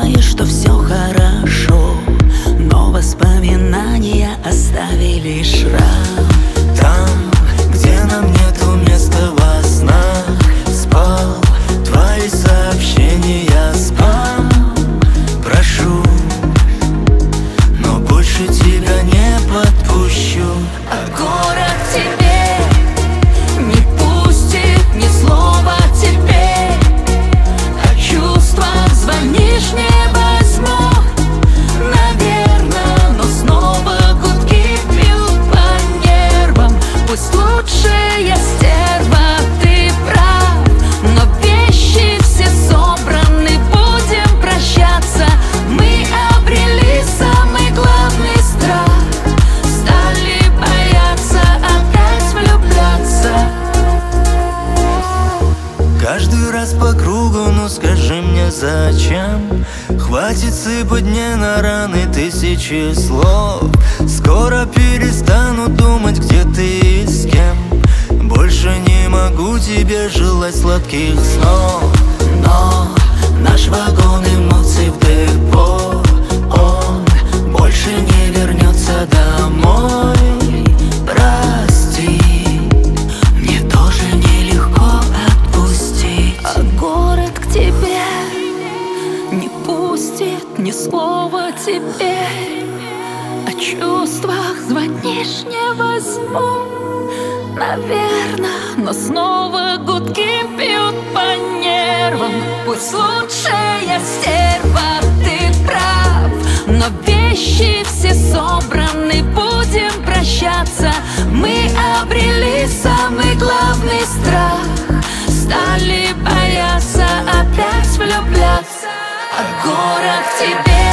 знаешь, что все хорошо, но воспоминания оставили шрам. Там, где нам нету места во снах, спал твои сообщения спам. Прошу, но больше тебя не подпущу. А город к тебе не пустит ни слова теперь. О чувствах звонишь, не возьму, наверно, но снова гудки бьют по нервам. Пусть лучше я стерва, ты прав, но вещи все собраны, будем прощаться. Мы обрели самый главный страх, стали бояться опять влюбляться. Каждый раз по кругу, ну скажи мне зачем? Хватит сыпать мне на раны тысячи слов. Скоро перестану думать, где ты и с кем. Больше не могу тебе желать сладких снов. Но наш вагон эмоций в депо, он больше не вернется домой. Прости, мне тоже нелегко отпустить. А город к тебе не пустит ни слова теперь. О чувствах звонишь, не возьму, наверно, но снова гудки бьют по нервам. Пусть лучше я стерва, ты прав, но вещи все собраны, будем прощаться. Мы обрели самый главный страх, стали бояться опять влюбляться. А город к тебе